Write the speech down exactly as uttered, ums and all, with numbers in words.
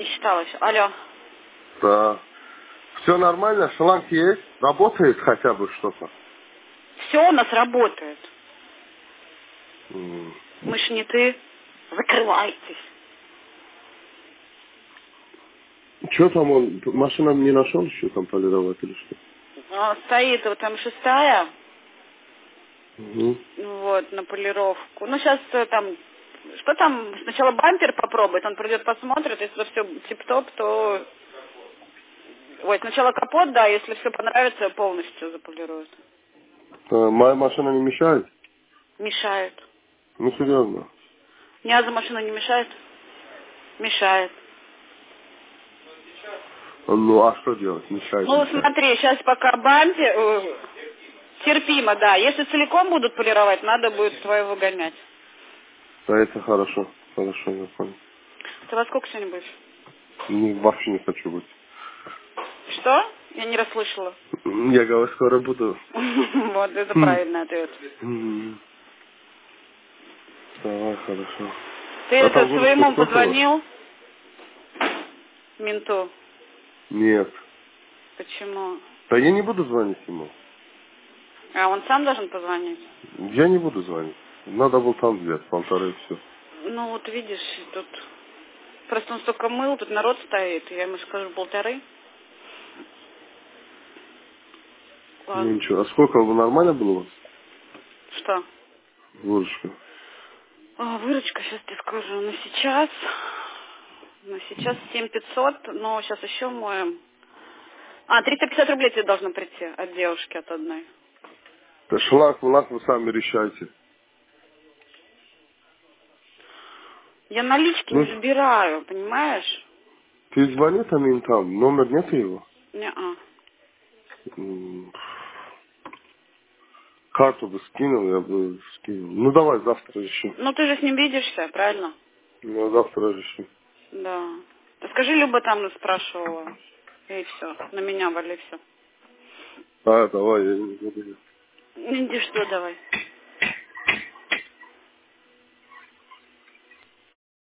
Не считалось. Алло. Да. Все нормально? Шланг есть? Работает хотя бы что-то? Все у нас работает. М. Мы ж не ты. Закрывайтесь. Что там он? Машина не нашел еще там полировать или что? А, стоит вот там шестая. Угу. Вот, на полировку. Ну, сейчас там... Что там? Сначала бампер попробует. Он придет, посмотрит. Если все тип-топ, то... Ой, сначала капот, да. Если все понравится, полностью заполируют. А, моя машина не мешает? Мешает. Ну, серьезно. Ни разу машина не мешает? Мешает. Ну, а что делать? Мешает, Ну, мешает. смотри, сейчас пока бампер... э, терпимо, да. Если целиком будут полировать, надо будет твою выгонять. Да, это хорошо. Хорошо, я понял. Ты во сколько сегодня будешь? Не, вообще не хочу быть. Что? Я не расслышала. Я говорю, скоро буду. Вот, это М. правильный ответ. М. Давай, хорошо. Ты А там это выручка своему сколько у вас? позвонил? Менту. Нет. Почему? Да я не буду звонить ему. А он сам должен позвонить? Я не буду звонить. Надо было там взять, полторы и все. Ну вот видишь, тут просто он столько мыл, тут народ стоит. Я ему скажу полторы. Ну Ладно. ничего. А сколько нормально было у вас? Что? Выручка. А, выручка, сейчас тебе скажу. На сейчас... На сейчас семь пятьсот, но сейчас еще моем. А, триста пятьдесят рублей тебе должно прийти от девушки, от одной. Да шланг, влак вы сами решайте. Я налички Ну, не забираю, понимаешь? ты звони там им там. Номер нет его? Не-а. М, Карту бы скинул, я бы скинул. Ну давай завтра решим. Ну ты же с ним видишься, правильно? Ну завтра решим. Да. Да скажи, Люба там спрашивала. И все. На меня вали все. А, давай, я не буду. Иди что, давай.